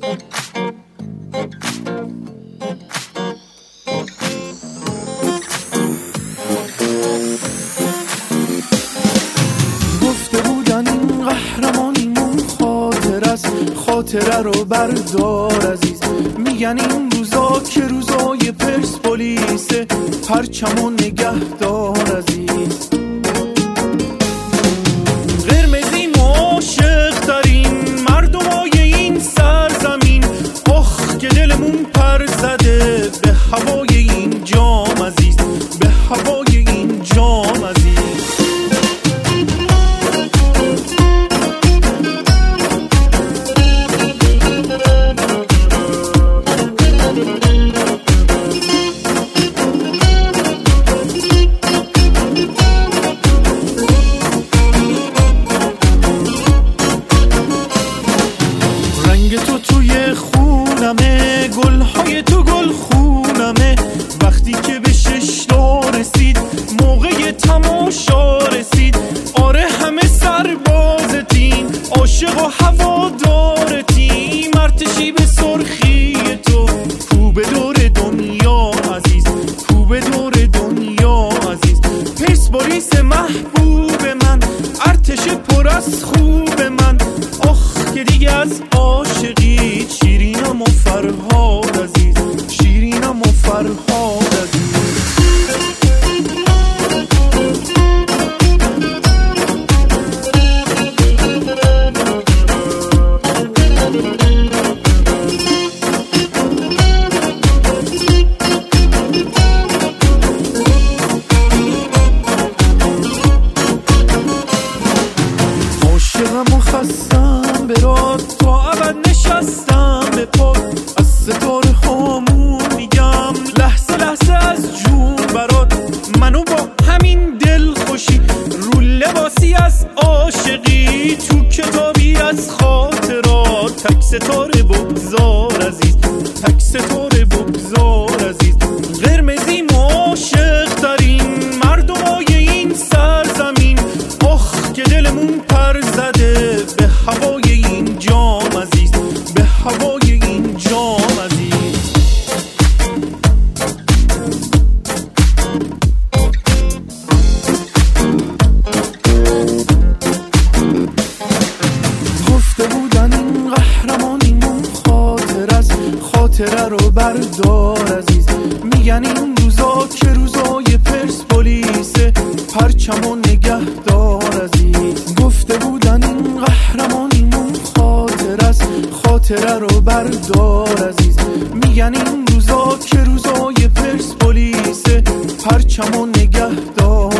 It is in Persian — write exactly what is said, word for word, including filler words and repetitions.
گفته بودن این قهرمانیمون خاطر است، خاطره رو بردار عزیز. میگن این روزا که روزای پرسپولیسه، پرچمو نگهدار عزیز. قرمزیم و عاشق ترین مردمای این سرزمین، آخ که دلمون پر زده به هوای این جام عزیز، به هوای این جام عزیز. تو توی خونمه، گلهای تو گل خونمه. وقتی که به ششتا رسید، موقع تماشا رسید، آره همه سربازتیم، عاشق و هوادارتیم. ارتشی به سرخی تو، کو به دور دنیا عزیز، کو به دور دنیا عزیز. پرسپولیس محبوب من، ارتش پر از خوب من. آخ که دیگه از عاشقی شیرینم و فرهاد عزیز، شیرینم و فرهاد عزیز. عاشقم و خستم برات، تا ابد نشستم به پات. از ستاره هامون میگم لحظه لحظه از جون برات. منو با همین دل خوشی رو لباسی از عاشقی، تو کتابی از خاطرات. تک ستاره بگذار عزیز، تک ستاره بگذار عزیز. قرمزیم و عاشق ترین مردمای این سرزمین، آخ که دلمون پر زده به هوای این جام عزیز، به هوای این جام عزیز. گفته بودن این قهرمانیمون خاطر است، خاطره رو بردار عزیز. میگن این روزا که روزای پرسپولیسه، پرچمو نگهدار عزیز. گفته بودن این قهرمانیمون خاطر است، خاطره رو بردار عزیز. میگن این روزا که روزای پرسپولیسه، پرچمو نگهدار